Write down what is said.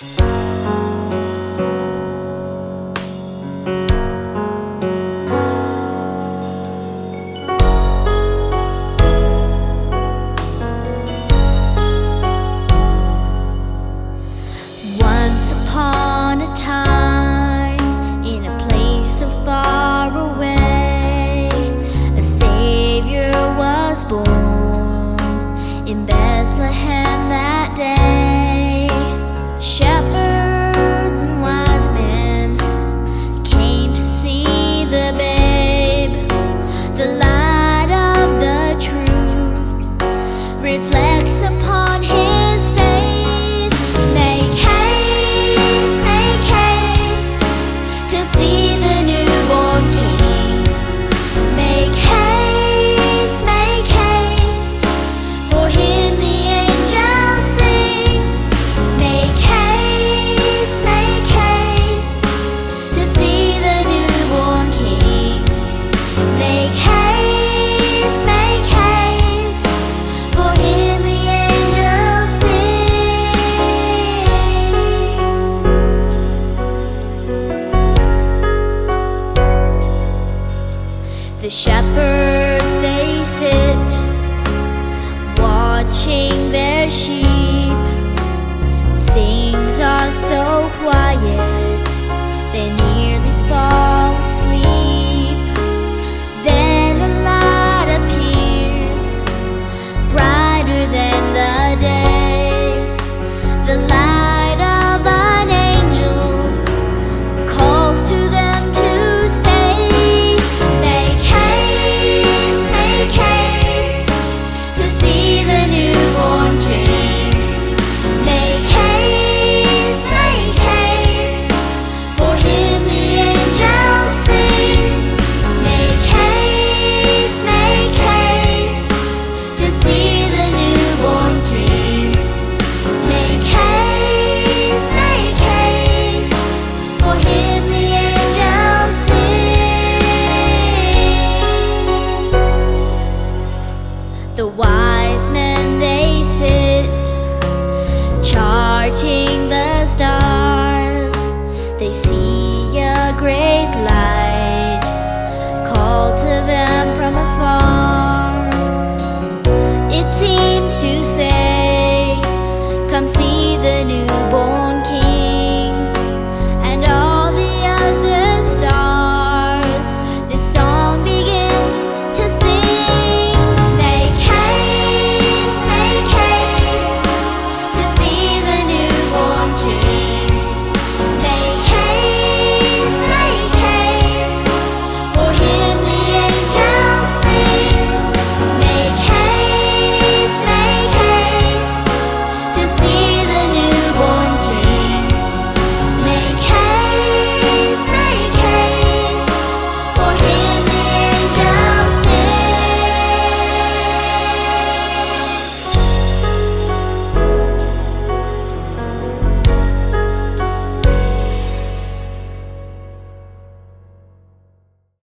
Once upon a time, in a place so far away, a Savior was born in Bethlehem that day. Shepherds and wise men came to see the babe. The light of the truth reflects upon his face. Make haste to see the newborn King. Make haste, for him the angels sing. Make haste to see the newborn King. Make haste, for him the angels sing. The shepherds, they sit watching their sheep. Things are so quiet, they nearly fall asleep. Then a light appears, brighter than the day. The light of an angel calls to them to say, make haste to see the newborn King. Make haste, for him the angels sing. Make haste to see the newborn King. Make haste, for him the angels sing. The wise men, they sit charting the stars. They see